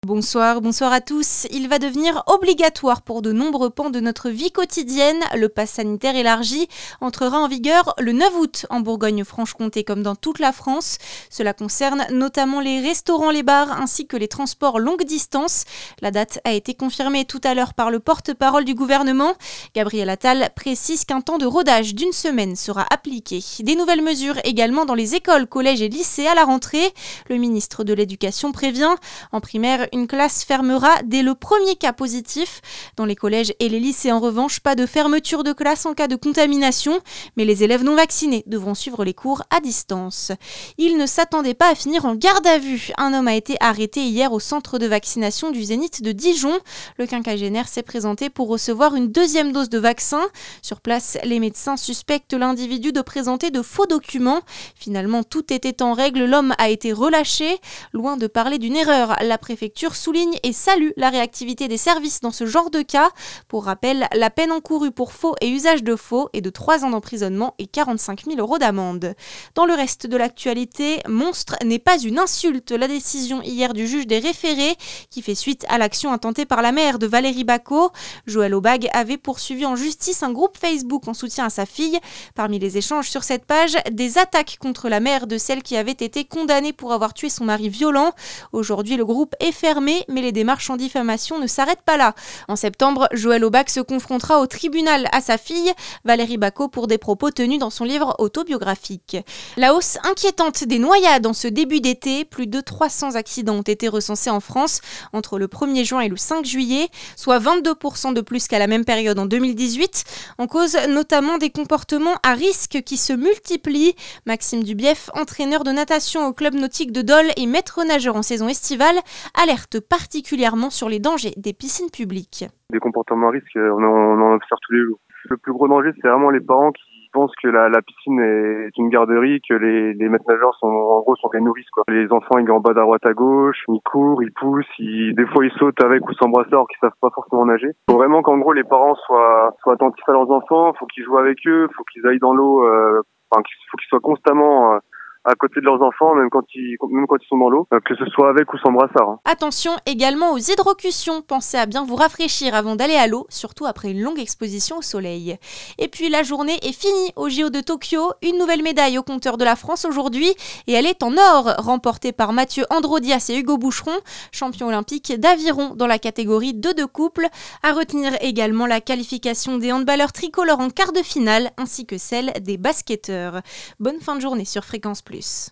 Bonsoir à tous. Il va devenir obligatoire pour de nombreux pans de notre vie quotidienne. Le pass sanitaire élargi entrera en vigueur le 9 août en Bourgogne-Franche-Comté comme dans toute la France. Cela concerne notamment les restaurants, les bars ainsi que les transports longue distance. La date a été confirmée tout à l'heure par le porte-parole du gouvernement. Gabriel Attal précise qu'un temps de rodage d'une semaine sera appliqué. Des nouvelles mesures également dans les écoles, collèges et lycées à la rentrée. Le ministre de l'Éducation prévient, en primaire, une classe fermera dès le premier cas positif. Dans les collèges et les lycées, en revanche, pas de fermeture de classe en cas de contamination, mais les élèves non vaccinés devront suivre les cours à distance. Il ne s'attendait pas à finir en garde à vue. Un homme a été arrêté hier au centre de vaccination du Zénith de Dijon. Le quinquagénaire s'est présenté pour recevoir une deuxième dose de vaccin. Sur place, les médecins suspectent l'individu de présenter de faux documents. Finalement, tout était en règle. L'homme a été relâché. Loin de parler d'une erreur, la préfecture souligne et salue la réactivité des services dans ce genre de cas. Pour rappel, la peine encourue pour faux et usage de faux est de 3 ans d'emprisonnement et 45 000 € d'amende. Dans le reste de l'actualité, monstre n'est pas une insulte. La décision hier du juge des référés qui fait suite à l'action intentée par la mère de Valérie Bacot. Joël Aubag avait poursuivi en justice un groupe Facebook en soutien à sa fille. Parmi les échanges sur cette page, des attaques contre la mère de celle qui avait été condamnée pour avoir tué son mari violent. Aujourd'hui, le groupe est fermé, mais les démarches en diffamation ne s'arrêtent pas là. En septembre, Joël Aubag se confrontera au tribunal à sa fille, Valérie Bacot, pour des propos tenus dans son livre autobiographique. La hausse inquiétante des noyades en ce début d'été, plus de 300 accidents ont été recensés en France entre le 1er juin et le 5 juillet, soit 22% de plus qu'à la même période en 2018. En cause notamment des comportements à risque qui se multiplient. Maxime Dubief, entraîneur de natation au club nautique de Dole et maître nageur en saison estivale, alerte particulièrement sur les dangers des piscines publiques. Des comportements à risque, on en observe tous les jours. Le plus gros danger, c'est vraiment les parents qui pensent que la piscine est une garderie, que les maîtres nageurs sont des nourrices, quoi. Les enfants, ils gambadent à droite à gauche, ils courent, ils poussent, des fois ils sautent avec ou sans brassard alors qu'ils savent pas forcément nager. Faut vraiment qu'en gros les parents soient attentifs à leurs enfants, faut qu'ils jouent avec eux, faut qu'ils aillent dans l'eau, faut qu'ils soient constamment à côté de leurs enfants, même quand ils sont dans l'eau, que ce soit avec ou sans brassard. Attention également aux hydrocutions. Pensez à bien vous rafraîchir avant d'aller à l'eau, surtout après une longue exposition au soleil. Et puis la journée est finie au JO de Tokyo. Une nouvelle médaille au compteur de la France aujourd'hui, et elle est en or, remportée par Mathieu Androdias et Hugo Boucheron, champions olympiques d'aviron dans la catégorie 2 couple. À retenir également la qualification des handballeurs tricolores en quart de finale, ainsi que celle des basketteurs. Bonne fin de journée sur Fréquence Plus.